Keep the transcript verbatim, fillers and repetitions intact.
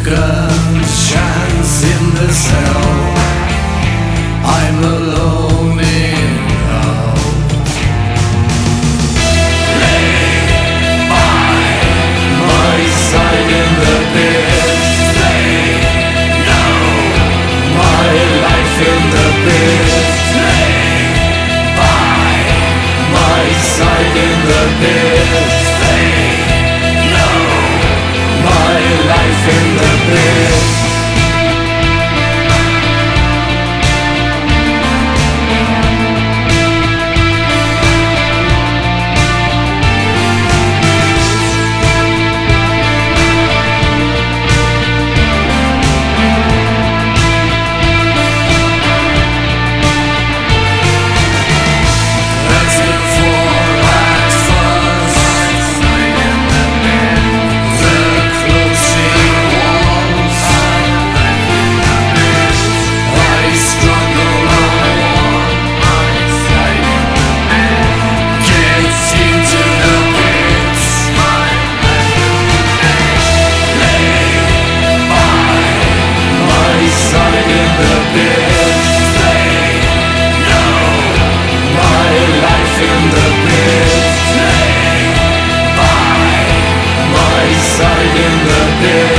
second chance in the cell. I'm alone in doubt. Lay by my side in the pit. They know my life in the pit. Lay by my side in the pit. They know my life in the pit. Side in the pit.